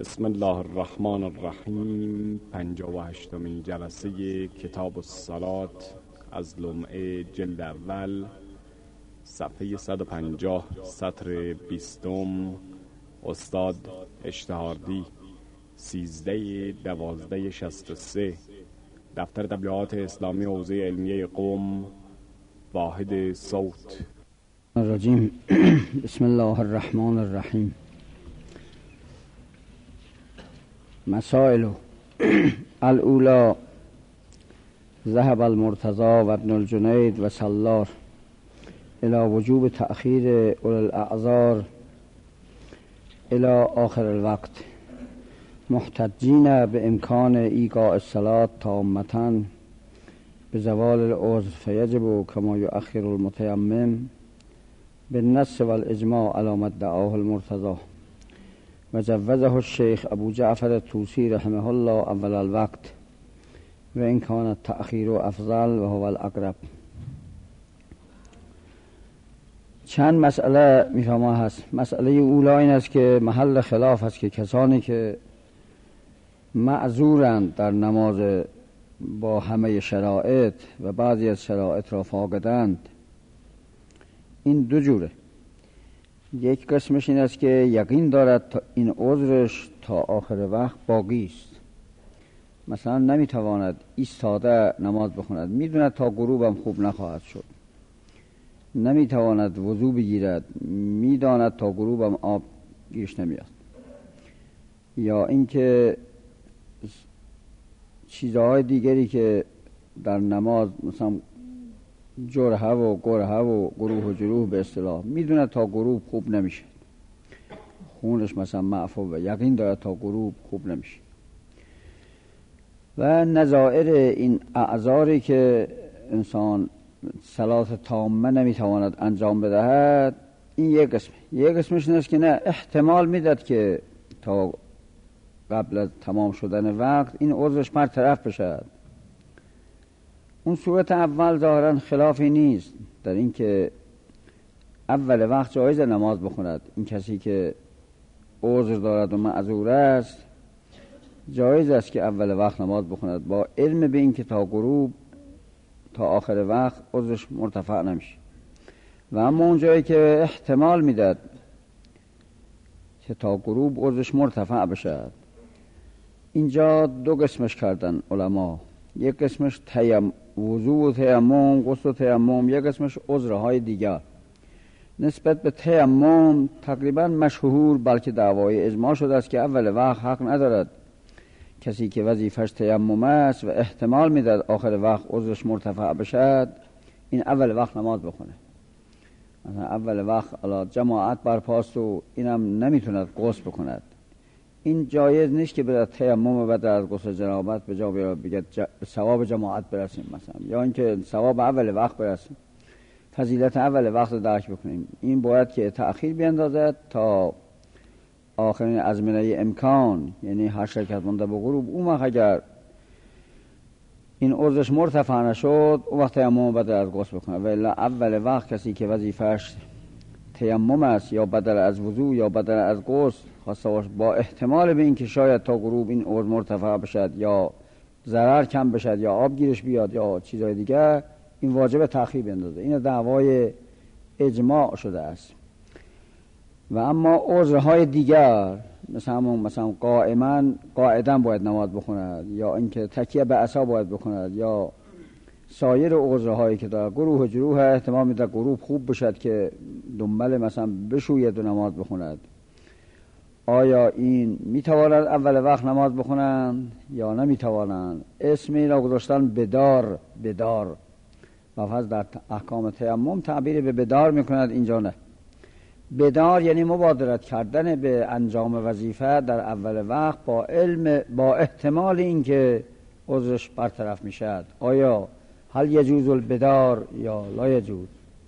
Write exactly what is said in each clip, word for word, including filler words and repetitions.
بسم الله الرحمن الرحیم. پنجاه و هشتمین جلسه کتاب الصلات از لمعه جلد اول، صفحه صد و پنجاه، سطر بیستم. استاد اشتهاردی، سیزده دوازده شست و سه، دفتر تبلیغات اسلامی حوزه علمیه قم، واحد صوت. الرجیم. بسم الله الرحمن الرحیم. مسائل الاولا: ذهب المرتضی و ابن الجنید و سلار الى وجوب تأخیر اولی الاعذار الى آخر الوقت، محتجین به امکان ایقاع الصلاة تامة بزوال العذر، فیجب کما یؤخر المتیمم بالنص والاجماع على ما ادعاه المرتضی و جوزه الشیخ ابو جعفر الطوسی رحمه الله اول الوقت و این کان التأخیر افضل و هو الاقرب. چند مسئله میفهمه هست. مسئله اولا این است که محل خلاف است که کسانی که معذورند در نماز با همه شرایط و بعضی از شرایط را فاقدند، این دو جوره. یک قسمش این است که یقین دارد تا این عذرش تا آخر وقت باقی است، مثلا نمیتواند ایستاده نماز بخواند، میدوند تا غروبم خوب نخواهد شد، نمیتواند وضو بگیرد، میداند تا غروبم آب گیرش نمیاد، یا اینکه چیزهای دیگری که در نماز مثلا جرحه و گرحه و گروه و جروح به اصطلاح، میدونه تا غروب خوب نمیشه، خونش مثلا معفو و یقین داره تا غروب خوب نمیشه. و نظائر این اعذاری که انسان صلات تامه نمیتواند انجام بدهد، این یک قسم. یک قسمش این است که نه، احتمال میداد که تا قبل از تمام شدن وقت این عذرش برطرف بشد. اون صورت اول ظاهرا خلافی نیست در این که اول وقت جایز نماز بخوند. این کسی که عذر دارد و معذور است جایز است که اول وقت نماز بخوند، با علم به این که تا غروب تا آخر وقت عذرش مرتفع نمیشه. و اما اون جایی که احتمال میداد که تا غروب عذرش مرتفع بشد، اینجا دو قسمش کردن علما. یک قسمش تیم وضو و تیمم، غسل و تیمم، یک قسمش عذرهای دیگر. نسبت به تیمم تقریبا مشهور بلکه دعوای اجماع شده است که اول وقت حق ندارد کسی که وظیفش تیمم است و احتمال میداد آخر وقت عذرش مرتفع بشد، این اول وقت نماز بخونه. مثلا اول وقت علا جماعت برپاست و اینم نمیتوند غسل بکند، این جایز نیست که به تیمم و بعد از غسل جنابت به جا بیاد بگه به ثواب جماعت برسیم مثلا، یا اینکه ثواب اول وقت برسیم، فضیلت اول وقت رو درک بکنیم. این باید که تأخیر بیندازد تا آخرین ازمنه امکان، یعنی هر شرکت مونده به غروب. اون وقت اگر این عذرش مرتفع نشد، اون وقت تیمم بدل از غسل بکنه. و الا اول وقت کسی که وظیفه‌اش تیمم است یا بدل از وضو یا بدل از غسل، خاصه با احتمال به این که شاید تا غروب این عذر مرتفع بشد یا ضرر کم بشد یا آب گیرش بیاد یا چیزهای دیگر، این واجب تأخیر بیندازه. این دعوای اجماع شده است. و اما عذرهای دیگر مثلا مثلا قائما قاعدا باید نماز بخوند، یا اینکه تکیه به عصا باید بکند، یا سایر عذرهایی که در گروه و جروح احتمال میده غروب خوب بشد که دنبال مثلا بشوید و نماز بخوند، آیا این میتوانند اول وقت نماز بخونند یا نمیتوانند؟ اسمی را گذاشتن بدار. بدار لفظ در احکام تیمم تعبیر به بدار میکند، اینجا نه. بدار یعنی مبادرت کردن به انجام وظیفه در اول وقت با علم با احتمال اینکه عذرش برطرف میشد. آیا هل یجوز البدار یا لا یجوز؟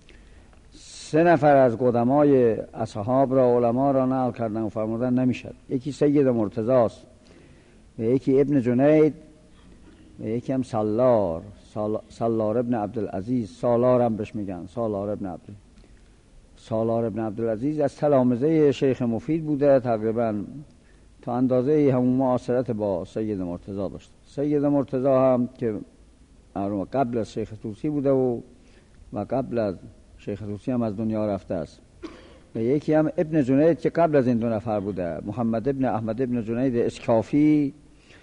سه نفر از قدمای اصحاب را علما را نقل کردن و فرمودن نمیشد. یکی سید مرتضی است و یکی ابن جنید و یکی هم سلار سال... سلار ابن عبدالعزیز، سالار هم بهش میگن، سالار ابن عبد سالار ابن عبدالعزیز از تلامذه شیخ مفید بوده، تقریبا تا اندازه همون معاصرت با سید مرتضی داشت. سید مرتضی هم که قبل از شیخ طوسی بوده و و قبل از شیخ طوسی هم از دنیا رفته است. و یکی هم ابن جنید که قبل از این دو نفر بوده، محمد ابن احمد ابن جنید اسکافی،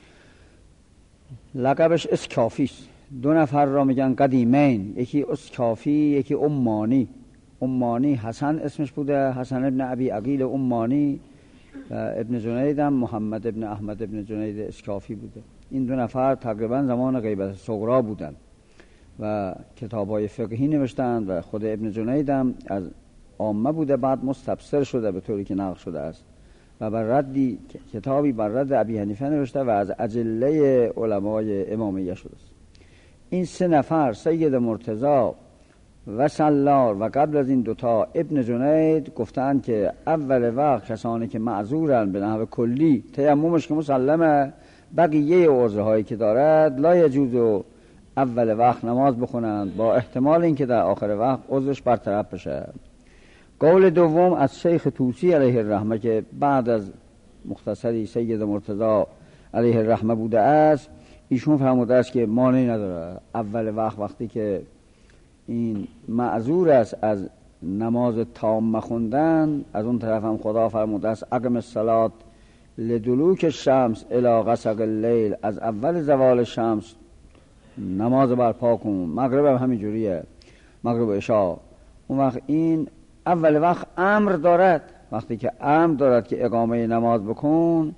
لقبش اسکافی است. دو نفر را میگن قدیمین، یکی اسکافی یکی امانی. امانی حسن اسمش بوده، حسن ابن ابی عقیل امانی، و ابن جنید هم محمد ابن احمد ابن جنید اسکافی بوده. این دو نفر تقریبا زمان غیبت صغرا بودن و کتاب‌های فقهی نوشتند و خود ابن جنید هم از عامه بوده، بعد مستبصر شده به طوری که نقل شده است و بر ردی کتابی بر رد ابی حنیفه نوشته و از اجله علمای امامیه شده است. این سه نفر سید مرتضی و سلار و قبل از این دوتا ابن جنید گفتند که اول وقت کسانی که معذورن به نحو کلی تیممش که مسلمه، بقیه عذرهایی که دارد لا یجوز اول وقت نماز بخونند با احتمال اینکه در آخر وقت عذرش برطرف بشه. قول دوم از شیخ طوسی علیه الرحمه که بعد از مختصری سید مرتضی علیه الرحمه بوده است، ایشون فرموده است که مانعی نداره اول وقت وقتی که این معذور است از نماز تام خوندن، از اون طرف هم خدا فرموده است اقم الصلاة لدلوک الشمس الی غسق اللیل، از اول زوال شمس نماز برپا کن. مغرب هم همین جوریه، مغرب و عشاء. اون وقت این اول وقت امر دارد، وقتی که امر دارد که اقامه نماز بکن،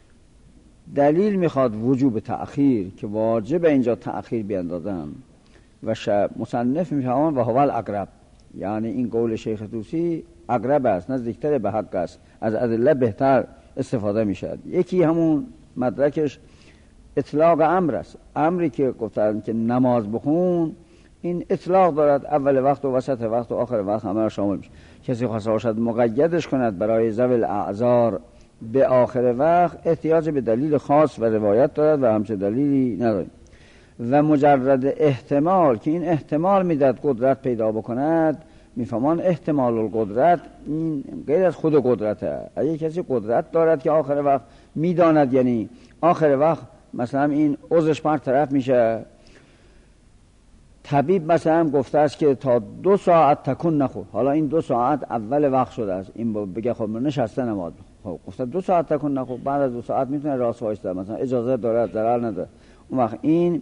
دلیل میخواد وجوب تأخیر که واجب اینجا تأخیر بیندازن و مصنف میفهمن و هو الاقرب، یعنی این قول شیخ طوسی اقرب است، نزدیکتر به حق است، از ادله بهتر استفاده میشد. یکی همون مدرکش اطلاق امر است، امری که گفتن که نماز بخون این اطلاق دارد، اول وقت و وسط وقت و آخر وقت همه را شامل میشه. کسی خواسته باشد مقیدش کند برای ذوی الاعذار به آخر وقت، احتیاج به دلیل خاص و روایت دارد و همچه دلیلی ندارد. و مجرد احتمال که این احتمال میداد قدرت پیدا بکند، میفهمان احتمال القدرت این غیر از خود قدرته. اگه کسی قدرت دارد که آخر وقت میداند، یعنی آخر وقت مثلا این عذرش برطرف میشه، طبیب مثلا گفته است که تا دو ساعت تکون نخور، حالا این دو ساعت اول وقت شده است، این بگه خب نشسته نماز، خب گفته دو ساعت تکون نخور، بعد از دو ساعت میتونه راست وایسته، مثلا اجازه داره، ضرر نداره. اون وقت این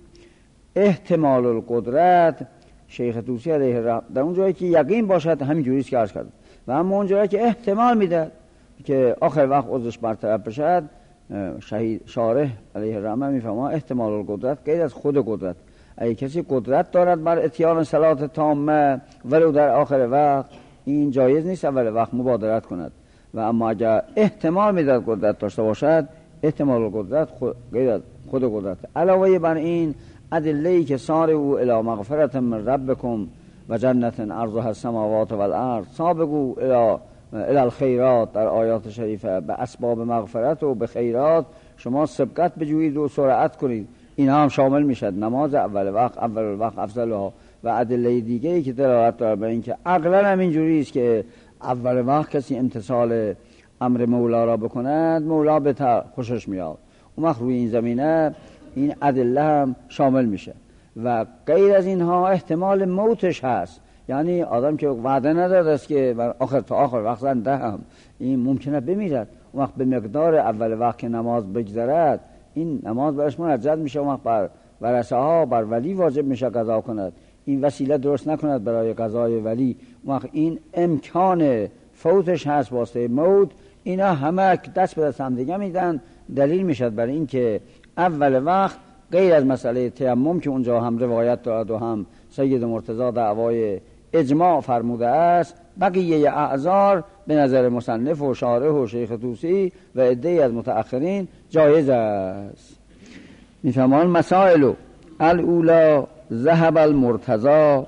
احتمال القدرت شیخ طوسی علیه الرحمه در اون جایی که یقین باشد همین جوری است که عرض کردم، و اما اون جایی که احتمال میده که آخر وقت عذرش برطرف بشد، شهید شارح علیه الرحمه میفهمه احتمال القدرت غیر از خود قدرت. اگه کسی قدرت دارد بر اتیان صلات تامه ولو در آخر وقت، این جایز نیست اول وقت مبادرت کند. و اما اگر احتمال میداد قدرت داشته باشد، احتمال القدرت خود غیر از خود قدرت. علاوه بر این ادله‌ای که سارعوا الی مغفرة من ربکم و جنت عرضها السماوات والارض، سابقوا الی الی الخیرات در آیات شریفه، به اسباب مغفرت و به خیرات شما سبقت بجویید و سرعت کنید، این هم شامل میشد نماز اول وقت، اول وقت افضلها. و ادله دیگه ای که دلالت داره به این که عقلا هم اینجوری است که اول وقت کسی امتثال امر مولا را بکند، مولا بهتر خوشش میاد. اون وقت روی این زمینه این ادله هم شامل میشه. و غیر از اینها احتمال موتش هست، یعنی آدم که وعده نداده است که آخر تا آخر وقت زنده هم این ممکنه بمیرد، اون وقت به مقدار اول وقت که نماز بگذرد این نماز برش منجد میشه، اون وقت بر ورثه ها بر ولی واجب میشه قضا کند، این وسیله درست نکند برای قضای ولی، اون وقت این امکان فوتش هست واسطه موت. اینا همه دست به دست هم دیگه میدن، دلیل میشد برای این که اول وقت غیر از مسئله تیمم که اونجا هم روایت دارد و هم سید مرتضی دعوای اجماع فرموده است، بقیه اعذار به نظر مصنف و شارح و شیخ طوسی و عده‌ای از متأخرین جایز است. میفهمان مسائل الاولا ذهب المرتضی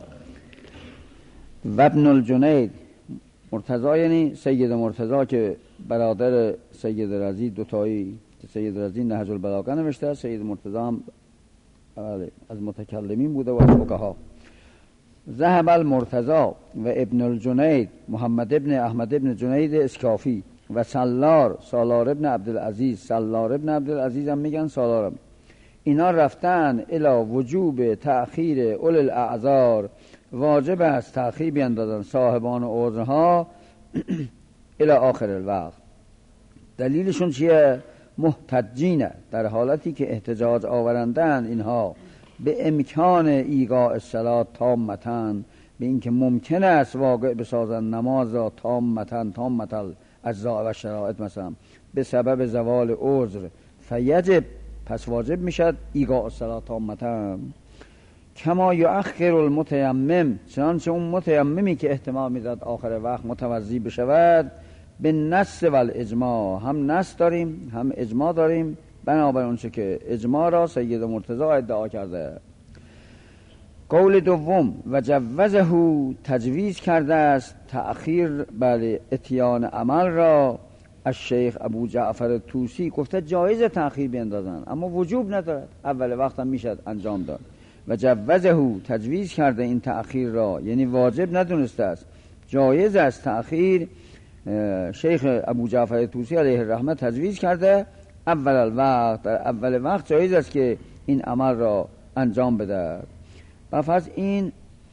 و ابن الجنید. مرتضی یعنی سید مرتضی که برادر سید رضی دوتایی، سید رضی نهج البلاغه نوشته، سید مرتضی هم از متکلمین بوده و از فقها. ذهب المرتضی و ابن الجنید محمد ابن احمد ابن جنید اسکافی، و سالار سالار ابن عبدالعزیز سالار ابن عبدالعزیز هم میگن سالارم، اینا رفتن الی وجوب تأخیر اول الاعذار، واجب است تأخیر بیندازن صاحبان عذرها الی آخر الوقت. دلیلشون چیه؟ محتجینه، در حالتی که احتجاج آورندن اینها به امکان ایقاع الصلاة تامتن، به اینکه ممکن است واقع بسازن نماز را تامتن تامتل اجزاء و شرائط، مثلا به سبب زوال عذر، فیجب پس واجب میشد ایقاع الصلاة تامتن. کما یؤخر المتیمم، چنانچه اون متیممی که احتمال میداد آخر وقت متوضی بشود، به نص و الاجماع، هم نص داریم هم اجماع داریم، بنابر اونچه که اجماع را سید مرتضی ادعا کرده. قول دوم و جوزه تجویز کرده است تأخیر بر اتیان عمل را از شیخ ابو جعفر طوسی، گفته جایز تأخیر بیندازن اما وجوب ندارد، اول وقت هم میشد انجام داد. و جوزه تجویز کرده این تأخیر را، یعنی واجب ندونسته است، جایز است تأخیر. شیخ ابو جعفر طوسی علیه الرحمه تجویز کرده اول الوقت، در اول وقت جایز است که این عمل را انجام بده. و پس این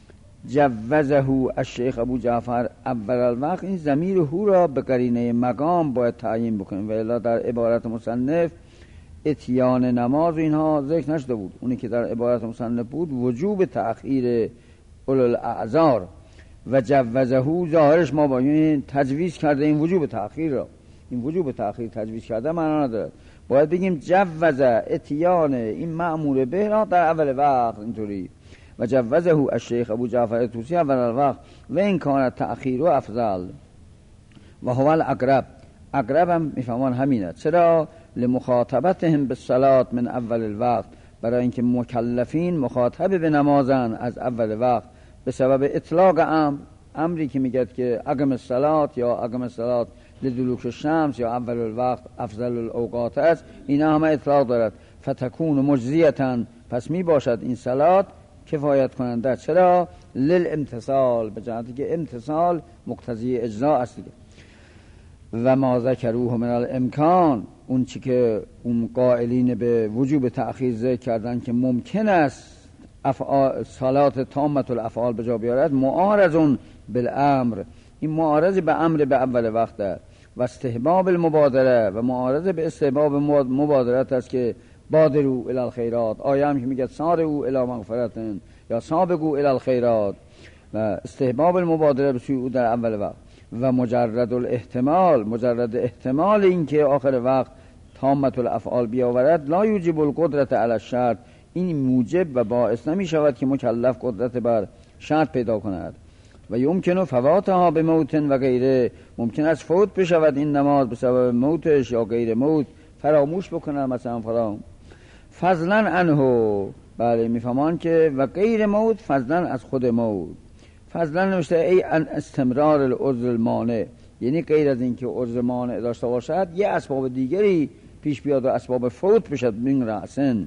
جوزه الشیخ ابو جعفر اول الوقت، این ضمیر هو را به قرینه مقام باید تعیین بکنیم، و الا در عبارت مصنف اتیان نماز و اینها ذکر نشده بود. اونی که در عبارت مصنف بود وجوب تأخیر اول الاعذار، و جوزه ظاهرش ما باید تجویز کرده این وجوب تأخیر را، این وجوب تأخیر تجویز کرده معنا ندارد، باید بگیم جوز اتیان این مأمور به را در اول وقت اینطوری. و جوزه الشیخ ابو جعفر طوسی اول الوقت و این کانت تأخیر و افضل و هو الاقرب. اقرب هم میفهمان همینه. چرا؟ لمخاطبتهم بالصلاة من اول الوقت، برای اینکه مکلفین مخاطب به نمازن از اول وقت، به سبب اطلاق امر، امری که میگه که اقم الصلاة یا اقم الصلاة لدلوک الشمس یا اول الوقت افضل الاوقات است، اینا همه اطلاق دارد. فتکون مجزیتا، پس می باشد این صلات کفایت کننده. چرا؟ للامتصال، به جهتی که امتصال مقتضی اجزا است دیگه. و ما ذکروه من الامکان، اون چی که اون قائلین به وجوب تأخیر ذکر کردن که ممکن است افعال صلات تامت الافعال به جا بیارد، معارضون بالامر، این معارض به امر به اول وقت و استحباب المبادره، و معارض به استحباب مبادرت است که بادرو الی الخیرات، آیه هم که میگه سارعوا الی مغفرت یا سابقوا الی الخیرات، و استحباب المبادره به سوی او در اول وقت. و مجرد الاحتمال، مجرد احتمال این که آخر وقت تامت الافعال بیاورد، لا یوجب القدرت علی الشرط، این موجب و باعث نمی شود که مکلف قدرت بر شرط پیدا کند. و یمکنه فواتها به موت و غیره، ممکن است فوت بشود این نماز به سبب موتش یا غیر موت، فراموش بکنه مثلا فرام فضلا عنه. بله میفهمان که و غیر موت فضلا از خود موت. فضلا نوشته ای ان استمرار العذر المانع، یعنی غیر از این که عذر مانع داشته باشد یه اسباب دیگری پیش بیاد و اسباب فوت بشد من رأسن.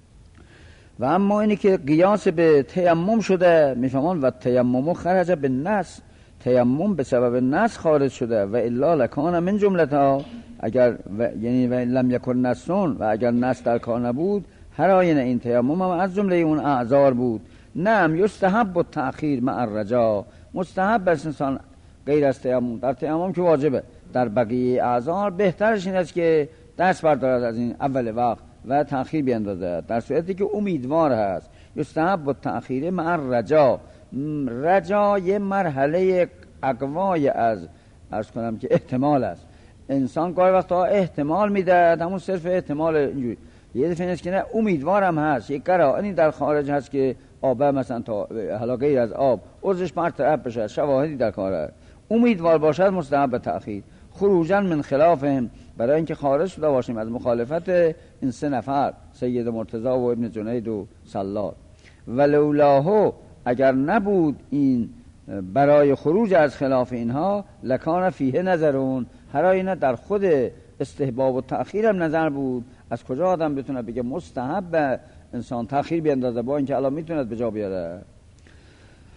و اما اینی که قیاس به تیمم شده، میفهمان و تیمم خرج به نص، تیمم به سبب نص خارج شده. و الا لکان من جملتها، اگر و یعنی و لم یکن نصون، و اگر نص در کار نبود هر آینه این تیمم هم از جمله اون اعذار بود. نعم یستحب التأخیر مع الرجا، مستحب است انسان غیر از تیمم، در تیمم که واجبه، در بقیه اعذار بهترش این است که دست بردارد از این اول وقت و تأخیر بیندازد، در صورتی که امیدوار هست. یستحب التأخیر مع الرجا، رجا یه مرحله اقوای از عرض کنم که احتمال است. انسان گاهی وقتا احتمال میده، همون صرف احتمال اینجوری، یه دفعه نیست که نه امیدوارم هست، یک قرائنی در خارج هست که آب مثلا تا حالا غیر از آب عذرش برطرف بشه، شواهدی در کاره، امیدوار باشد مستحب تأخیر. خروجا من خلافهم، برای اینکه خارج شده باشیم از مخالفت این سه نفر، سید مرتضی و ابن جنید و سلار. ولولاه، اگر نبود این برای خروج از خلاف اینها، لکان فیه نظرون، هر آینه در خود استحباب و تأخیر هم نظر بود. از کجا آدم بتونه بگه مستحب انسان تأخیر بیندازه با اینکه الان میتونه به جا بیاره؟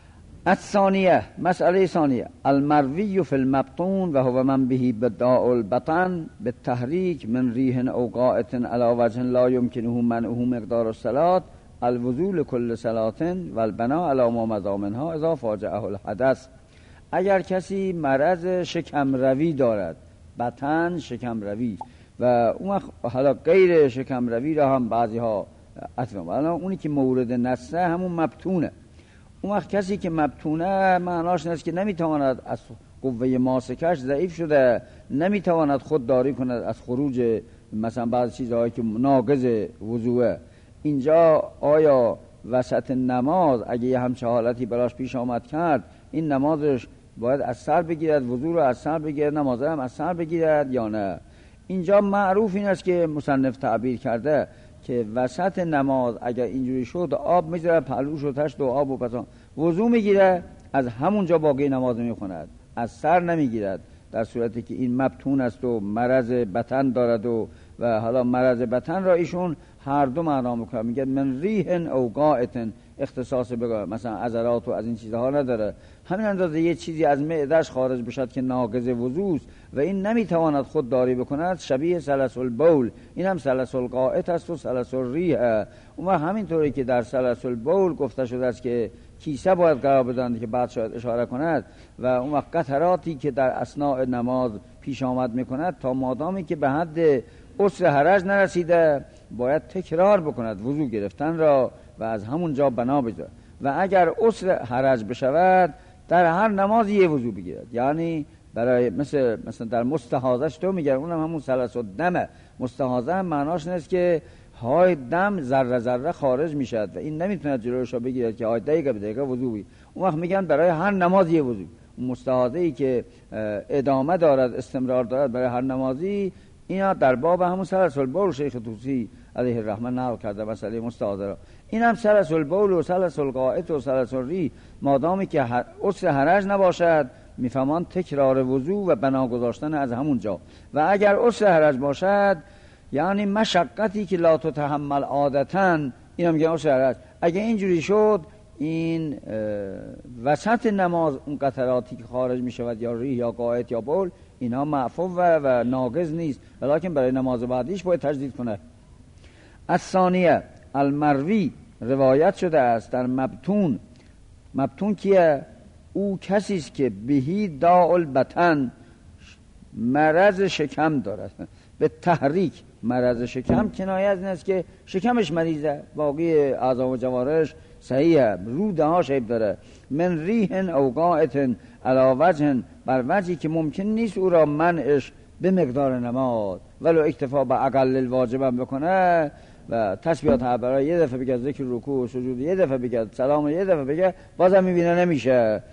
الثانیه، مسئله ثانیه، المروی فی المبطون و هو من بهی بداء البطن بالتحریک من ریح او غائط علی وجه لا یمکنه منعه مقدار الصلاة الوضوء لكل صلاة و البناء علی ما مضی منها اذا فاجأه الحدث. اگر کسی مرض شکم روی دارد، بطن شکم روی و اون حالا غیر شکم روی را هم بعضی ها اطلاق، اونی که مورد نصه همون مبطونه. اون وقت کسی که مبطونه معناش نیست که نمیتواند از قوه ماسکش ضعیف شده، نمیتواند خودداری کند از خروج مثلا بعض چیزهایی که ناقض وضوعه. اینجا آیا وسط نماز اگه یه همچه حالتی براش پیش آمد کرد، این نمازش باید از سر بگیرد، وضوع رو از سر بگیرد، نماز هم از سر بگیرد یا نه؟ اینجا معروف این است که مصنف تعبیر کرده که وسط نماز اگر اینجوری شد آب میذاره پهلوش و تشت و آب و پسان وضو میگیره، از همونجا باقی نماز میخوند، از سر نمیگیرد، در صورتی که این مبطون است و مرض بطن دارد و و حالا مرض بطن را ایشون هر دو معنا میکنه، میگه من ریح او غائط، اختصاص به مثلا عضلات و از این چیزها نداره. همین اندازه یه چیزی از معده‌اش خارج بشد که ناقض وضو است و این نمیتواند خودداری بکند، شبیه سلس البول، این هم سلس الغائط است و سلس الریح. اون همینطوری که در سلس البول گفته شده است که کیسه باید قرار بدند که بعد شاید اشاره کند و اون وقت قطراتی که در اثناء نماز پیش آمد میکند تا مادامی که به حد عسر حرج نرسیده باید تکرار بکند وضو گرفتن را و از همون جا بنا بذارد و اگر عسر حرج بشود در هر نماز یه وضو بگیرد. یعنی برای مثل مثلا در مستحاضهش تو میگه، اونم همون سلس الدمه. مستحاضه هم معناش نیست که های دم ذره ذره خارج میشد و این نمیتونه جلوشو بگیرد که های دقیقه به دقیقه وضو بگیرد. اون وقت میگن برای هر نماز یه وضو. مستحاضه ای که ادامه دارد، استمرار دارد برای هر نمازی، اینا در باب همون سلس البول شیخ طوسی علیه الرحمه نقل کرده مسئله مستحاضه را. این هم سلس البول و سلس الغائط و سلس الریح مادامی که عسر حرج نباشد میفهمان تکرار وضو و بنا گذاشتن از همون جا، و اگر عسر حرج باشد یعنی مشقتی که لا تتحمل عادتاً، این هم میگن عسر حرج. اگه اینجوری شد این وسط نماز اون قطراتی که خارج میشود یا ریح یا غائط یا بول اینا معفو و, و ناقض نیست، ولیکن برای نماز بعدیش باید تجدید کنه. الثانیه المروی، روایت شده است در مبطون. مبطون کیه؟ او کسی است که بهی داء البطن، مرض شکم دارد. به تحریک مرض شکم کنایه از این است که شکمش مریضه، باقی اعضا و جوارحش صحیحه، روده ها شیب داره. من ریح او غائط علی وجه، بر وجهی که ممکن نیست او را منعش به مقدار نماز، ولو اکتفا به اقل الواجب هم بکنه و تسبیحات برای یه دفعه بگه، ذکر رکوع و سجود یه دفعه بگه، سلام یه دفعه بگه، بازم میبینه نمیشه.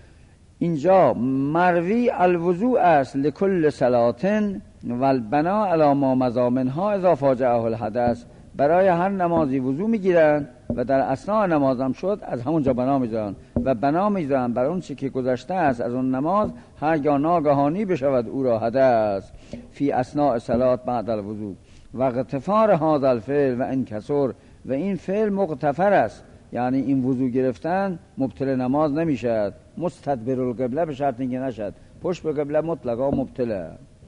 اینجا مروی الوضوء است لکل صلاتن و البنا علی ما مضی منها اذا فاجأه الحدث، برای هر نمازی وضو میگیرن و در اثناء نماز هم شد از همونجا بنا میذارن و بنا میذارن بر اون چی که گذشته است از اون نماز، هرگاه ناگهانی بشود او را حدث فی اثناء صلات بعد الوضو و اغتفار هذا الفعل و انکسر، و این فعل مغتفر است، یعنی این وضو گرفتن مبطل نماز نمیشد. مستدبر القبله به شرط اینکه نشد پشت به قبله مطلقا مبطله.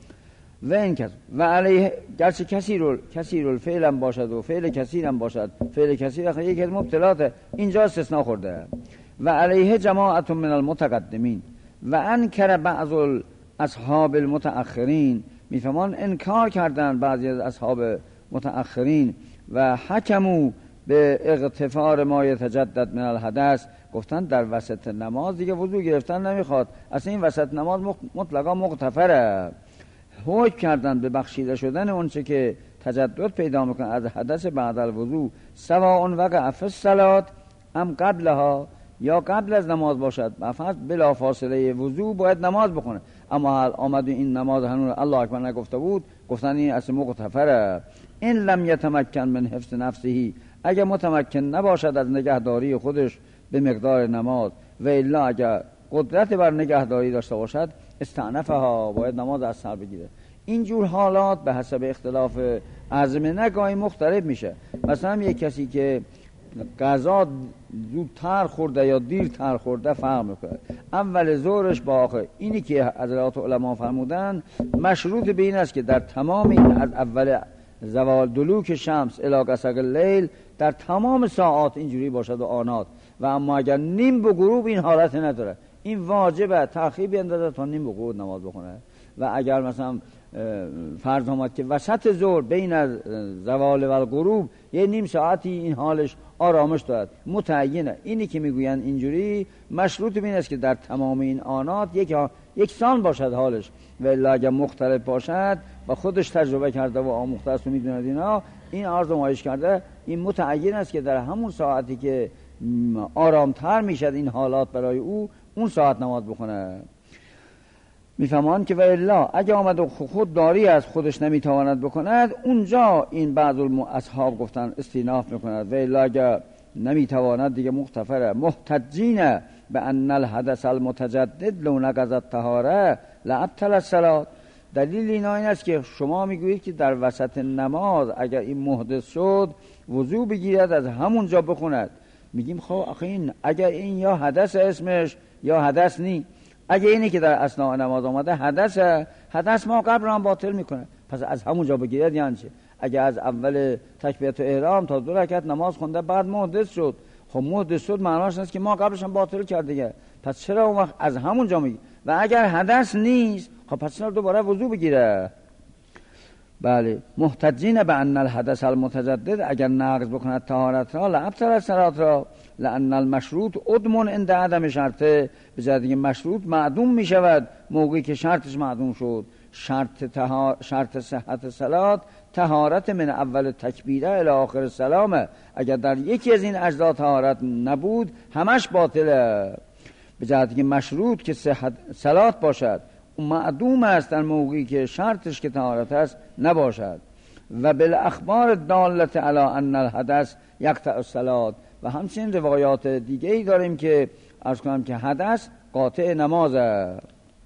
و این کس و علیه، گرچه کثیر کثیر الفعل هم باشد و فعل کثیر هم باشد، فعل کثیر اخی یکی از مبطلات، اینجا استثناء خورده. و علیه جماعت من المتقدمین و انکر بعض اصحاب المتأخرین، میفهمان انکار کردن بعضی از اصحاب متأخرین و حکمو به اغتفار ما یتجدد من الحدث، گفتن در وسط نماز دیگه وضو گرفتن نمیخواد، اصلا این وسط نماز مطلقا مغتفره. حکم کردن به بخشیده شدن اونچه که تجدد پیدا میکنه از حدث بعد الوضو، سواء وقع فی الصلات ام قبلها، یا قبل از نماز باشد فقط بلا فاصله وضو باید نماز بخونه، اما آمد این نماز هنوز الله اکبر نگفته بود، گفتن این اصلا مغتفره. این لم یتمکن من حفظ نفسه، اگر متمکن نباشد از نگهداری خودش به مقدار نماز، و الا اگر قدرت بر نگهداری داشته باشد استعنفها، باید نماز از سر بگیره. اینجور حالات به حسب اختلاف عزم نگاهی مختلف میشه. مثلا یک کسی که غذا زودتر خورده یا دیرتر خورده فرق میکنه. اول ظهرش با آخر، اینی که حضرات علما فرمودن مشروط به این است که در تمام این از اول زوال دلوک شمس الی غسق اللیل در تمام ساعات اینجوری باشد و آنات. و اما اگر نیم به غروب این حالت نداره، این واجبه تأخیر بیندازه تا نیم به غروب نماز بخونه. و اگر مثلا فرض آمد که وسط ظهر بین از زوال و غروب یه نیم ساعتی این حالش آرامش دارد، متعینه. اینی که میگوین اینجوری مشروط به این است که در تمام این آنات یک یکسان باشد حالش. و الا اگر مختلف باشد و خودش تجربه کرده و آموخته است و میدوند اینا، این عرض آمایش کرده، این متعین است که در همون ساعتی که آرامتر میشد این حالات برای او، اون ساعت نماز بخونه. میفهمان که و الا اگه آمد و خود داری از خودش نمیتواند بکند، اونجا این بعض اصحاب گفتن استیناف میکند. و الا اگه نمیتواند دیگه مختفره. محتجین به ان الحدث المتجدد لو نقض الطهاره لابطل الصلاه. دلیل اینا این است که شما میگویید که در وسط نماز اگر این محدث شد وضو بگیرد از همونجا بخوند. میگیم خب آخه این اگر این یا حدث اسمش یا حدث نی. اگه اینی که در اثناء نماز آمده حدثه، حدث ما قبل هم باطل میکنه، پس از همونجا بگیرد یعنی چه؟ اگه از اول تکبیرت احرام تا دو رکعت نماز خونده بعد محدث شد، خب محدث شد معناش نیست که ما قبلش هم باطل کرد دیگه، پس چرا اون وقت از همونجا میگی؟ و اگر حدث نیست خب پس چرا دوباره وضو بگیره؟ بله. محتجین به ان الحدث المتجدد، اگر نقض بکند طهارت را لابطل الصلاه را لان المشروط ادمون عند عدم شرطه. به جای دیگه مشروط معدوم می شود موقعی که شرطش معدوم شد. شرط تها... شرط صحت صلات طهارت من اول تکبیره الی آخر سلامه. اگر در یکی از این اجزا طهارت نبود همش باطله. به جای دیگه مشروط که صحت صلات باشد معدوم است در موقعی که شرطش که طهارت است نباشد. و بالاخبار دالت علی ان الحدث یقطع الصلات. و همچنین روایات دیگه ای داریم که عرض کنم که حدث قاطع نمازه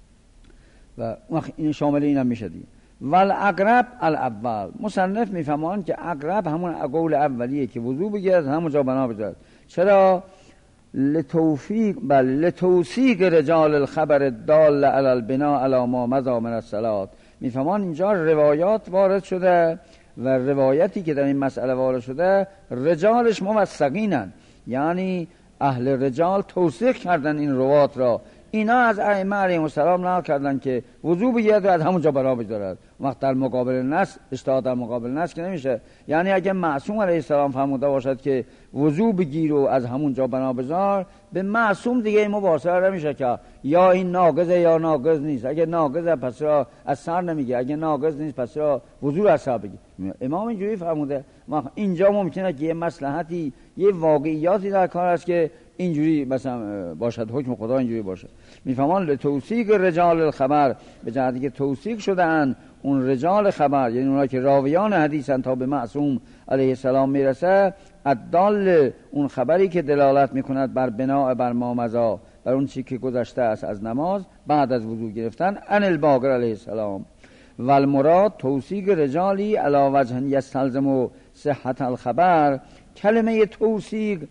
و این شامل این هم میشه دیگه. والاقرب الاول. مصنف میفهمان که اقرب همون قول اولیه که وضو بگیرد همونجا بنا بذارد. چرا؟ لتوفیق بل لتوثیق رجال الخبر دال علی البناء علی ما مضى من الصلاه. میفهمان اینجا روایات وارد شده و روایتی که در این مسئله وارد شده رجالش موثقینن، یعنی اهل رجال توثیق کردن این روات را. اینا از ائمه علیهم السلام نقل کردن که وضو بگیرد و از همونجا برا بدارد. وقت در مقابل نص اجتهاد در مقابل نص که نمیشه. یعنی اگه معصوم علیه السلام فرموده باشد که وضو بگیر و از همونجا بنا بذار، به معصوم دیگه مباصره نمیشه که یا این ناقضه یا ناقض نیست. اگه ناقضه پس را از سر نمیگه، اگه ناقض نیست پس را وضو از سر بگیر. امام اینجوری فرموده. اینجا ممکنه که یه مصلحتی یه واقعیاتی در کار است که اینجوری مثلا باشد، حکم خدا اینجوری باشه. میفهمان لتوثیق رجال الخبر، به جهتی که توثیق شدن اون رجال خبر، یعنی اونها که راویان حدیثن تا به معصوم علیه السلام میرسه، الدال اون خبری که دلالت میکند بر بناء بر ما مضی، بر اون چی که گذشته است از نماز بعد از وضو گرفتن، ان الباقر علیه السلام. و المراد توثیق رجالی علی وجه یستلزم صحت الخبر. کلمه توثیق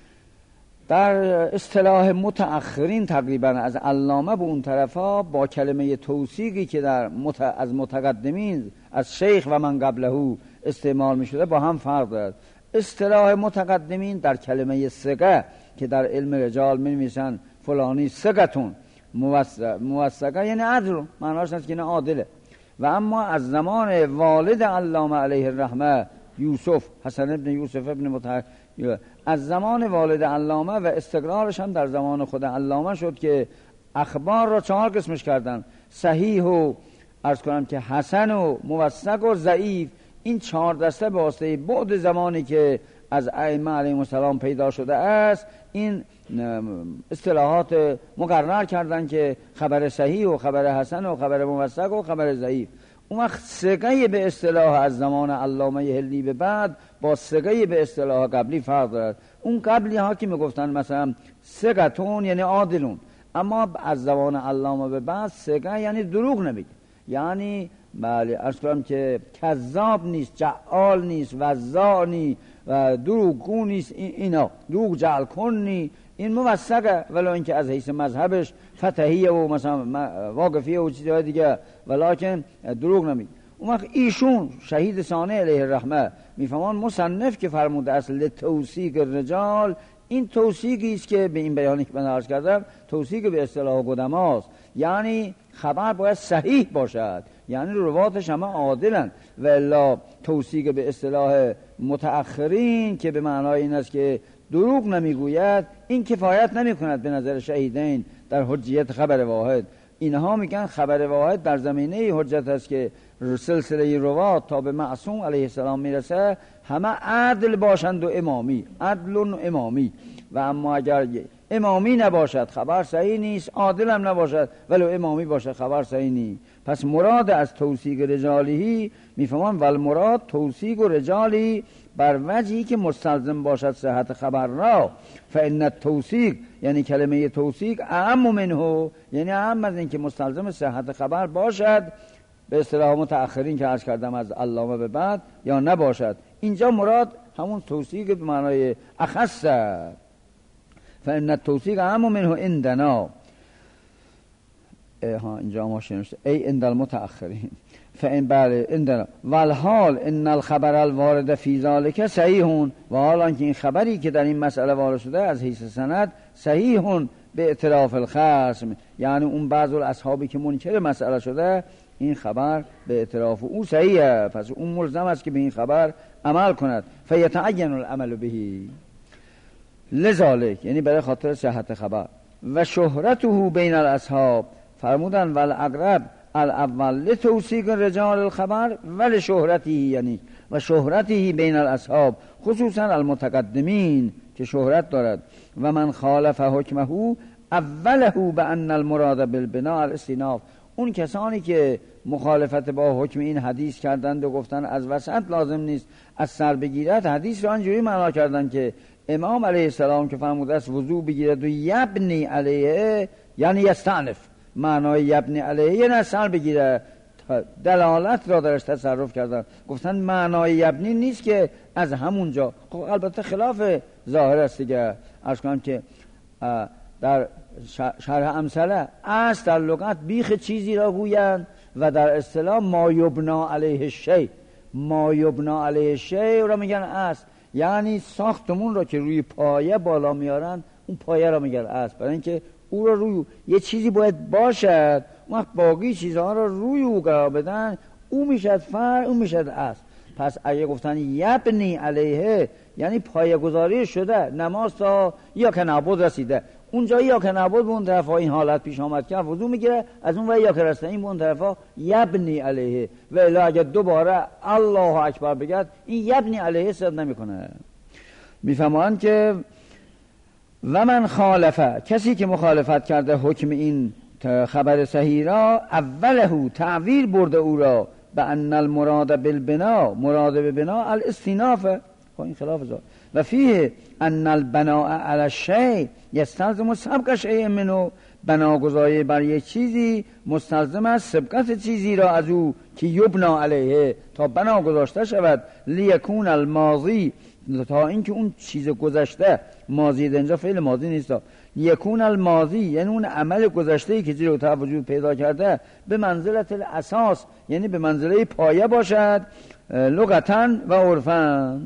در اصطلاح متأخرین تقریبا از علامه به اون طرفا با کلمه توثیقی که در مت... از متقدمین از شیخ و من قبله استعمال می شده با هم فرق دارد. اصطلاح متقدمین در کلمه ثقه که در علم رجال می نویسن فلانی ثقتون موثقه، یعنی عدل، معناش است که نه عادله. و اما از زمان والد علامه علیه الرحمه یوسف حسن ابن یوسف ابن متحق، از زمان والد علامه و استقرارش هم در زمان خود علامه شد که اخبار را چهار قسمش کردن: صحیح و عرض کنم که حسن و موثق و ضعیف. این چهار دسته به واسطه بعد زمانی که از ائمه علیهم السلام پیدا شده است این اصطلاحات مقرر کردن که خبر صحیح و خبر حسن و خبر موثق و خبر ضعیف. اون وقت ثقه به اصطلاح از زمان علامه هلی به بعد با ثقه به اصطلاح قبلی فرق دارد. اون قبلی ها که میگفتن مثلا ثقتون یعنی عادلون، اما از زمان علامه به بعد ثقه یعنی دروغ نمیگه، یعنی بله عرض کنم که کذاب نیست، جعال نیست، وزاع نیست و دروغگو نیست، اینا دروغ جعل کن نیست، این موثقه، ولو اینکه از حیث مذهبش فتحیه و مثلا واقفیه و چیزهای دیگه، ولیکن دروغ نمی. اون وقت ایشون شهید ثانی علیه الرحمه میفهمان مصنف که فرموده اصل توثیق رجال، این توثیقی است که به این بیانی که من عرض کردم توثیق به اصطلاح قدماست، یعنی خبر باید صحیح باشد، یعنی رواتش همه عادلن، و الا توثیق به اصطلاح متأخرین که به معنای این است که دروغ نمیگوید، این کفایت نمی کند به نظر شهیدین در حجیت خبر واحد. اینها میگن خبر واحد در زمینه حجت است که سلسله روات تا به معصوم علیه السلام میرسه همه عدل باشند و امامی، عدل و امامی، و اما اگر امامی نباشد خبر صحیح نیست، عادل هم نباشد ولو امامی باشد خبر صحیح نیست. پس مراد از توثیق رجالی میفهمان والمراد توثیق رجالی بر وجهی که مستلزم باشد صحت خبر را، فان التوثیق یعنی کلمه توثیق اعم منه، یعنی اعم از این که مستلزم صحت خبر باشد به اصطلاح متأخرین که عرض کردم از علامه به بعد یا نباشد. اینجا مراد همون توثیق به معنای اخص، فان التوثیق اعم منه عندنا، ها اینجا ما شنوشته ای عند المتأخرین، فان بله عندنا والحال ان الخبر الوارد فی ذلک صحیح، و حالا که این خبری که در این مسئله وارد شده از حیث سند صحیح به اعتراف الخصم، یعنی اون بعض الاصحابی که منکر مسئله شده این خبر به اعتراف او صحیحه، پس اون ملزم است که به این خبر عمل کند، فیتعین العمل بهی لذالک، یعنی برای خاطر صحت خبر. و شهرته بین الاصحاب فرمودن والاقرب الاول لتوثیق رجال الخبر ول شهرته، یعنی و شهرته بین الاصحاب خصوصا المتقدمین که شهرت دارد، و من خالف حکمه اوله بان المراد بالبناء الاستئناف، اون کسانی که مخالفت با حکم این حدیث کردند و گفتن از وسط لازم نیست از سر بگیرد، حدیث را اینجوری معنا کردن که امام علیه السلام که فرموده است وضو بگیرد و یبنی علیه یعنی یستعنف، معنای یبنی علیه یعنی از سر بگیره، دلالت را درش تصرف کردن، گفتن معنای یبنی نیست که از همونجا، خب البته خلاف ظاهر است دیگه. عرض کنم که در شرح امثله اصل در لغت بیخ چیزی را گویند و در اصطلاح ما یبنا علیه شی، ما یبنا علیه شی را میگن اصل، یعنی ساختمون را که روی پایه بالا میارن اون پایه را میگن اصل، برای اینکه او را روی یه چیزی باید باشد، وقت باقی چیزها را روی او قرار بدن، او میشد فرع، او میشد اصل. پس اگه گفتن یبنی علیه یعنی پایه گذاری شده، نماز تا یا که نعبد رسیده، اونجا یا که نعبد به اون طرفا این حالت پیش آمد که وضو میگیره، از اون وقت یا که رسیده این به اون طرفا یبنی علیه، و الا اگه دوباره الله اکبر بگد این یبنی علیه صد نمیکنه. میفهمند که و من خالفه، کسی که مخالفت کرده حکم این خبر صحیح را اوله تعویل برده او را به ان المراد بالبنا، مراد به بنا الاستیناف، خب این خلاف ذات، و فیه ان البناء علی الشیء یستلزم سبق شیء منه، بناگذاری بر یک چیزی مستلزم است سبقت چیزی را از او که یبنا علیه تا بنا گذاشته شود، لیکون الماضی تا اینکه اون چیز گذشته، ماضی اینجا فعل ماضی نیست، یکون الماضی یعنی اون عمل گذشته‌ای که جلوتر وجود پیدا کرده به منزلت الاساس یعنی به منزله پایه باشد لغتاً و عرفاً.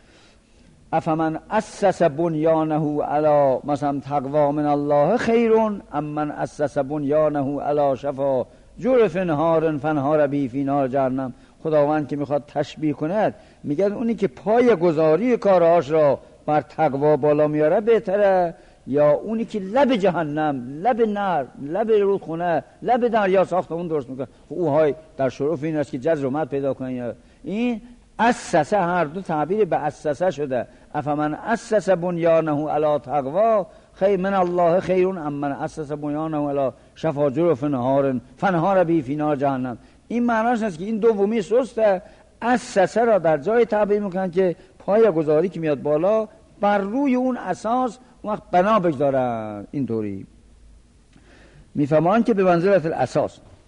افمن اسس بنیانه علی مثلا تقوا من الله خیر ام من اسس بنیانه علی شفا جرف نهار فنهار بی فی نار جهنم. خداوند که میخواد تشبیه کند میگه اونی که پای گذاری کارهاش را بر تقوا بالا میاره بهتره یا اونی که لب جهنم، لب نار، لب رودخونه، لب دریا ساختمون درست میکنه. اوهای در شرف این است که جذر و مد پیدا کنه. این اسسه هر دو تعبیر به اسسه شده. افمن اسس بنیانه علی تقوا خیر من الله خیر ام من اسس بنیانه علی شفا جرف نهار فنهار بی فی نار جهنم. این معناش است که این دومی سسته. اسسه را در جای تعبیر میکنن که پای گذاری که میاد بالا بر روی اون اساس وقت بنا بگذارن. اینطوری میفهمان که به منزلت الاساس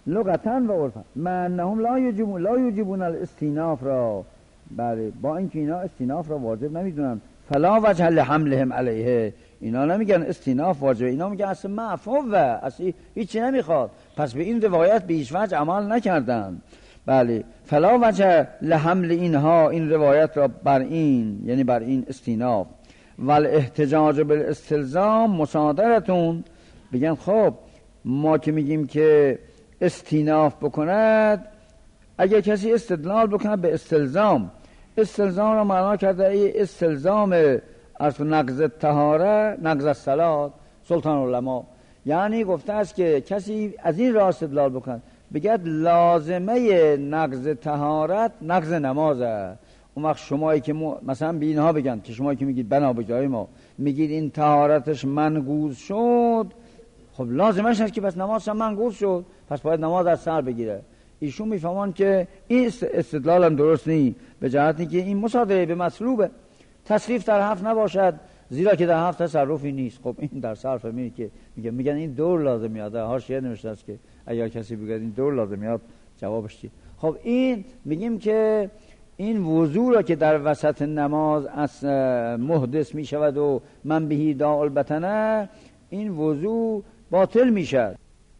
لغتن و عرفن ما انهم لا یجبون لا یجبون الاستیناف را، بله با اینکه اینا استیناف را واجب نمیدونن، فلا وجه لحملهم علیه، اینا نمیگن استیناف واجبه، اینا میگن اصلا معفوه، اصلا هیچی نمیخواد، پس به این روایت به هیچ وجه عمل نکردن. بله فلا وجه لحمل اینها، این روایت را بر این، یعنی بر این استیناف. ول احتجاج بالاستلزام مصادرتون، بگن خب ما که میگیم که استیناف بکند، اگر کسی استدلال بکند به استلزام، استلزام را معنا کرده ای استلزام از نقض طهاره، نقض الصلات، سلطان علما، یعنی گفته است که کسی از این راه استدلال بکند بگد لازمه نقض طهارت نقض نمازه. اون وقت شمایی که م... مثلا به اینها بگن که شمایی که میگید بنا به جای ما میگید این طهارتش منقوض شد، خب لازمش هست که پس نماز هم منقوض شد، پس باید نماز از سر بگیره. ایشون میفهمان که این استدلال هم درست نیست، به جهتی که این مصادره به مطلوبه، تصریف در حرف نباشد، زیرا که در حرف تصرفی نیست. خب این در صرف میگه که میگه میگن این دور لازم میاد، حاشیه نوشته است که اگر کسی بگه این دور لازم میاد جوابش چیه. خب این میگیم که این وضو را که در وسط نماز از محدث میشود و من بهی داء البطنه، این وضو باطل میشد،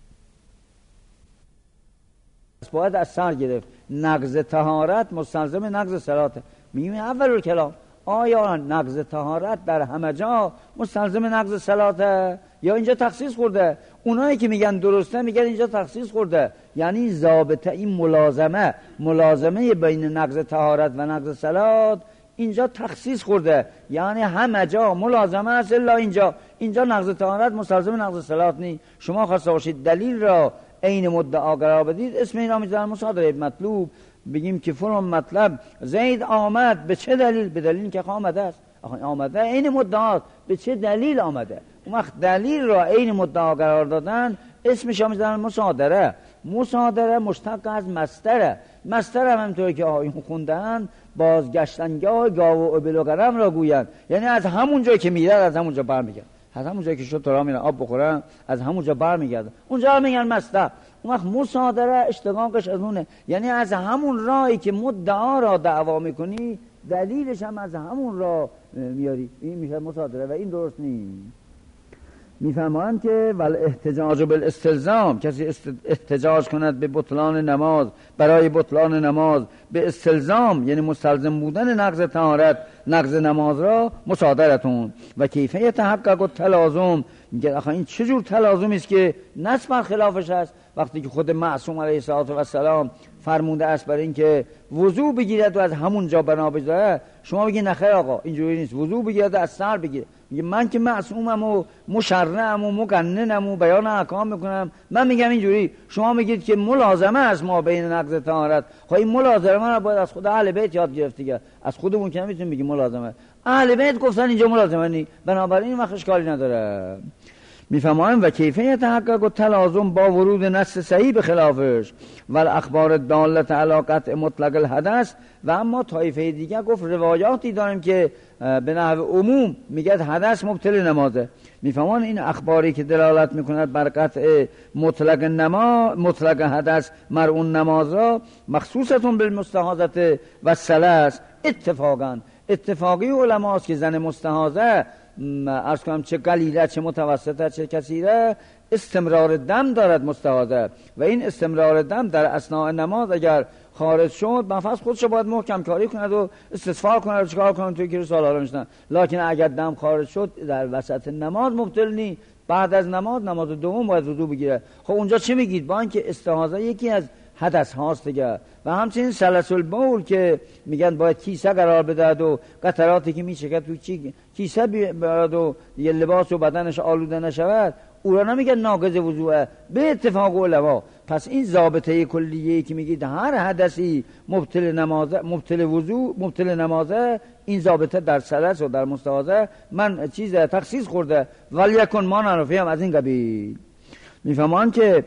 باید از سر گرفت. نقض طهارت مستلزم نقض صلاته. میگیم اول الکلام آیا نقض طهارت در همه جا مستلزم نقض صلاته یا اینجا تخصیص خورده؟ اونایی که میگن درسته میگن اینجا تخصیص خورده، یعنی ضابطه این ملازمه ملازمه بین نقض طهارت و نقض صلات اینجا تخصیص خورده، یعنی همه جا ملازمه است الا اینجا. اینجا نقض طهارت مستلزم نقض صلات نیست. شما خواسته باشید دلیل را عین مدعا قرار بدید، اسم اینا میذارن مصادره مطلوب. بگیم که فلان مطلب زید آمد، به چه دلیل؟ به دلیل که آمده است. آخه آمده عین مدعا، به چه دلیل آمده؟ اون وقت دلیل را عین مدعا قرار دادن اسمش هم میذارن مصادره. مصادره مشتق از مصدره. مصدر هم همونطور که آقایون خوندن بازگشتنگاه گاو و ابل و غنم را گویند، یعنی از همون جایی که میرد از همون جا برمیگرد، از همون جایی که شد تو را میرن آب بخورن از همون جا برمیگرد، اونجا هم میگن مصدر. اون وقت مصادره اشتقاقش از اونه، یعنی از همون راهی که مدعا را دعوا میکنی دلیلش هم از همون راه میاری، این میشه مصادره و این درست نیست. میفهمند که ول احتجاج بالاستلزام، کسی احتجاج کند به بطلان نماز، برای بطلان نماز به استلزام یعنی مستلزم بودن نقض طهارت نقض نماز را مصادرتون و کیفیت تحقق و تلازم. میگه آخه این چه جور تلازمی است که نص بر خلافش است، وقتی که خود معصوم علیه السلام فرموده است برای اینکه وضو بگیرد و از همون جا بنا بذاره، شما بگید نخیر آقا اینجوری نیست، وضو بگیرد از سر بگیره. میگه من که معصومم و مشرعم و مقننم و بیان احکام میکنم، من میگم اینجوری، شما میگید که ملازمه از ما بین نقض طهارت. خب این ملازمه رو باید از خود اهل بیت یاد گرفت دیگه، از خودمون که نمیتونیم بگیم ملازمه. اهل بیت گفتن اینجا ملازمه نی، بنابراین این وقت اشکالی نداره. میفهمیم و کیفیت تحقق و تلازم با ورود نص صحیح به خلافش و اخبار دالت علی قطع مطلق الحدث. و اما طایفه دیگه گفت روایاتی داریم که به نحو عموم میگه حدث مبطل نمازه. میفهمان این اخباری که دلالت میکند بر قطع مطلق نماز مطلق حدث مرعون نماز را مخصوصتون بالمستحاضه و سلس اتفاقا اتفاقی علماست که زن مستحاضه عرض کنم چه قلیله چه متوسطه چه کثیره استمرار دم دارد مستحاضه، و این استمرار دم در اثناء نماز اگر خارج شد منفس خودش باید محکم کاری کند و استثفار کند و چکار کند توی که رسال آرامش نه. لکن اگر دم خارج شد در وسط نماز مبطل نی، بعد از نماز نماز دوم باید وضو بگیره. خب اونجا چی میگید؟ با اینکه استحاضه یکی از حدث هاست دیگه، و همچنین سلس البول که میگن باید کیسه قرار بدهد و قطراتی که میچکد تو چی کیسه بیارد و یه لباس و بدنش آلوده نشود، او را نمیگن ناقض وضوء به اتفاق علما. پس این ضابطه کلیه که میگید هر حدثی مبطل نماز مبطل وضوء مبطل نمازه، این ضابطه در سلس و در مستحاضه من چیز تخصیص خورده. ولی یکن ما نعرفی هم از این قبیل. میفهمان که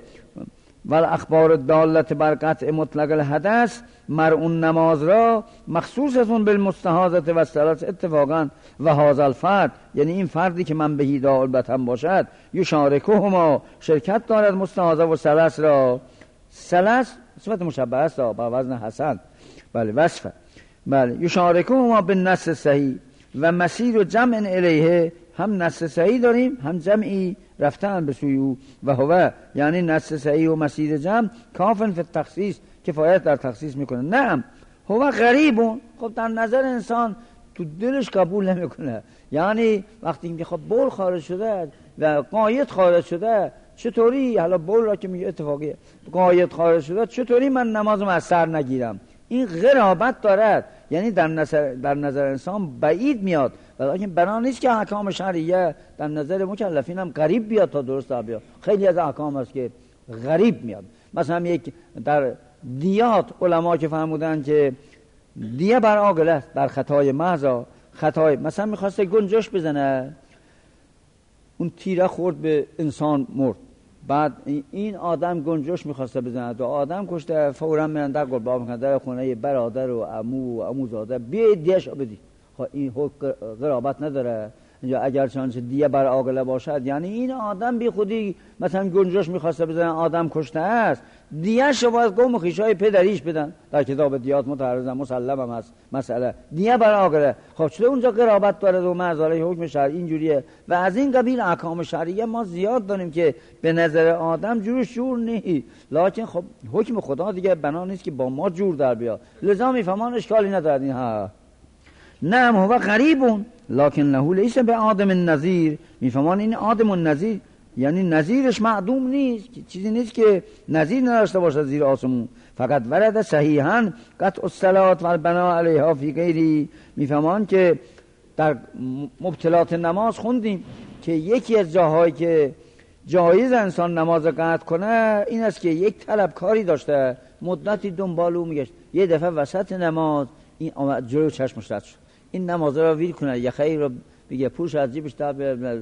ول اخبار دالت بر قطع مطلق الحدث مرعون نماز را مخصوصتون بالمستحاضه و سلس اتفاقا و هذا الفرد، یعنی این فردی که من بهی داء البطن باشد یشارکهما شرکت دارد مستحاضه و سلس را. سلس صفت مشبه است با وزن حسن، بله وصفه. بله یشارکهما بالنص صحیح و مسیر و جمع الیه، هم نص صحیح داریم هم جمعی رفتن به سوی او. و هو یعنی نص صحیح و مسیر جمع کافن فی التخصیص، کفایت در تخصیص میکنه. نه هو غریبون، خب در نظر انسان تو دلش قبول نمیکنه. یعنی وقتی میگه خب بول خارج شده و قاید خارج شده، چطوری حالا بول را که میگه اتفاقیه قاید خارج شده، چطوری من نمازم از سر نگیرم؟ این غرابت دارد، یعنی در نظر در نظر انسان بعید میاد، ولی بنا نیست که احکام شرعیه در نظر مکلفین هم غریب بیاد تا درست بیاد. خیلی از احکام است که غریب میاد. مثلا یک در دیات علما که فرمودن که دیه بر عاقل است در خطای محض، خطای مثلا میخواسته گنجش بزنه، اون تیره خورد به انسان مرد، بعد این آدم گنجش میخواسته بزنه تو آدم کشته، فوراً میرن در قلباب میکنن در خونه برادر و عمو و عموزاده بیاید دیهشو بدی. خب این حکم غرابت نداره اینجا، اگر چنانچه دیه بر عاقله باشد، یعنی این آدم بی خودی مثلا گنجش میخواسته بزنه آدم کشته است، دیهشو باید قوم و خویشای پدریش بدن. در کتاب دیات متعرضه مسلم هم هست مسئله دیه بر عاقله. خب چطور اونجا غرابت داره و معذاره حکم شرعی اینجوریه؟ و از این قبیل احکام شرعیه ما زیاد داریم که به نظر آدم جورش جور نیست، لکن خب حکم خدا دیگه بنا نیست که با ما جور در بیاد، لذا میفهمان اشکالی نداره. این ها نعم هو غریبون لکن له لیس به آدم النظیر، میفهمان این آدم النظیر یعنی نظیرش معدوم نیست، چیزی نیست که نظیر نداشته باشه زیر آسمون. فقط ورد صحیحاً قطع الصلاة و البناء علیها فی غیری، میفهمان که در مبطلات نماز خوندیم که یکی از جاهایی که جایز انسان نماز قطع کنه این است که یک طلبکاری داشته، مدتی دنبال او میگشت، یه دفعه وسط نماز این آمد جلو چشمش رد شد، این نماز رو ویل کنه، یه خیر رو بگه پوش از جیبش تا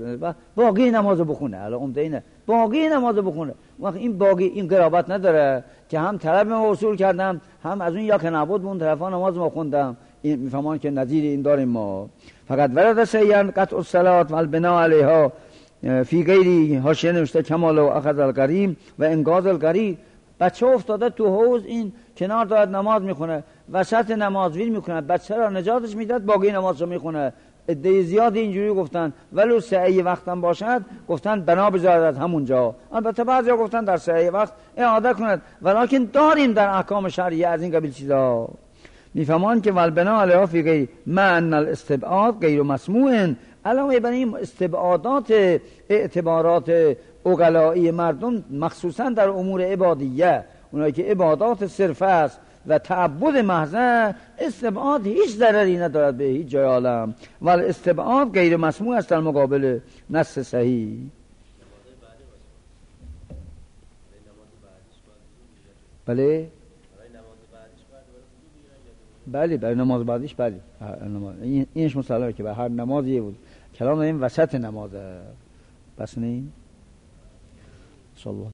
باقی نماز بخونه. حالا عمده اینه باقی نماز بخونه. وقت این باقی این قرابت نداره که هم طلب ما وصول کردم هم از اون یا که نبود اون طرفا نماز ما خوندم. این میفهمان که نظیر این داریم ما. فقط ورد سیان قطع الصلاة و البناء علیها فی غیری، حاشیه نوشته کمال و اخذ القریم و انقاذ القریب. بچه افتاده تو حوض، این کنار دارد نماز میخونه، وسط نماز ویل میکنه، بچه را نجاتش میداد، باقی نماز رو میخونه. عده زیادی اینجوری گفتن ولو سعی وقتم باشد گفتن بنا بذارد همونجا. البته بعضیا گفتن در سعی وقت اعاده کند، ولکن داریم در احکام شرعیه از این قبیل چیزا. میفهمان که والبنا علیها فی غیر ما ان الاستبعاد غیر مسموع، علاوه بر این استبعادات اعتبارات عقلائی مردم مخصوصا در امور عبادیه، اونایی که عبادات صرف است و تعبد محض، استبعاد هیچ ضرری ندارد به هیچ جای عالم، ولی استبعاد غیر مسموع است در مقابل نص صحیح. بله بله برای نماز بعدیش بله این اینش مسئله که به هر نمازی بود کلام این وسط نمازه بس نیم. صلی الله